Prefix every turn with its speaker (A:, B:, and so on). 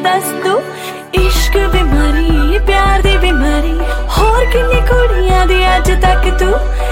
A: दस तू इश्क बीमारी प्यार दी बीमारी होर किन्नी कुड़ियां दी अज तक तू